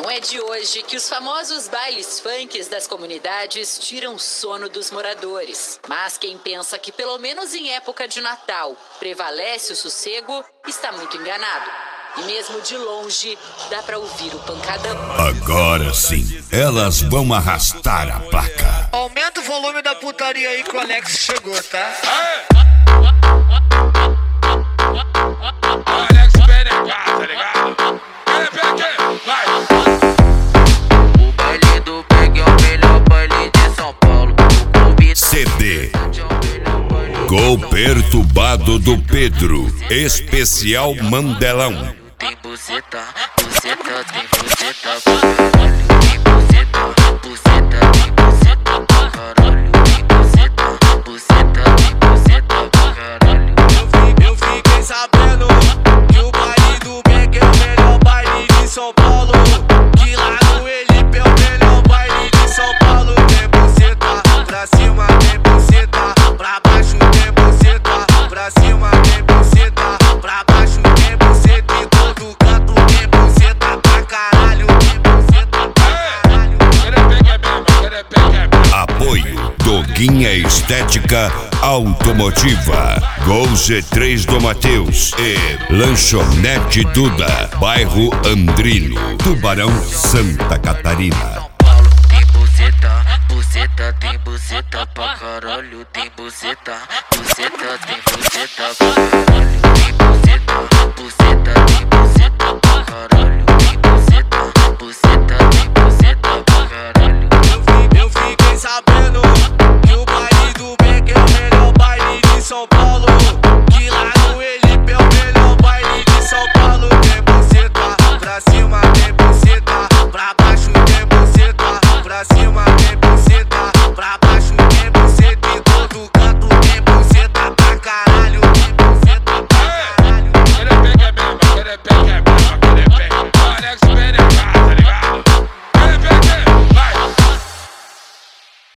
Não é de hoje que os famosos bailes funks das comunidades tiram o sono dos moradores. Mas quem pensa que pelo menos em época de Natal prevalece o sossego, está muito enganado. E mesmo de longe, dá pra ouvir o pancadão. Agora sim, elas vão arrastar a placa. Aumenta o volume da putaria aí que o Alex chegou, tá? Alex PNK, tá ligado? Vai! O baile do Peg é o melhor baile de São Paulo. CD Gol Perturbado do Pedro, especial Mandelão. Tem buceta, buceta, tem buceta pra caralho. Tem buceta, buceta, tem buceta pra caralho. Tem buceta, buceta, tem buceta pra caralho. Eu fiquei sabendo que o baile do Beck é o melhor baile de São Paulo. Que lá no Elipe é o melhor baile de São Paulo. Tem buceta pra cima, tem buceta pra baixo, tem buceta pra cima, tem buceta pra baixo, tem buceta em todo canto, tem buceta pra caralho, tem buceta pra caralho. Apoio Doguinha Estética Automotiva, Gol G3 do Mateus e Lanchonete Duda, bairro Andrino, Tubarão, Santa Catarina. Tem buceta, buceta, tem buceta pra caralho. Tem buceta, buceta, tem buceta pra caralho. Tem buceta, buceta, tem buceta pra caralho.